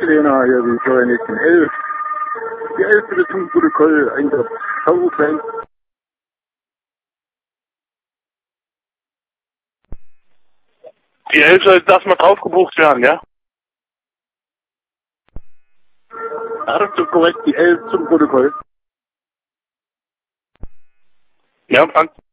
Lena, hier, wie soll ich den 11? Die 11 bitte zum Protokoll, Einsatz Tauflein. Die 11 soll jetzt erstmal drauf gebucht werden, ja? Ja, das ist so korrekt, die 11 zum Protokoll. Ja, Frank.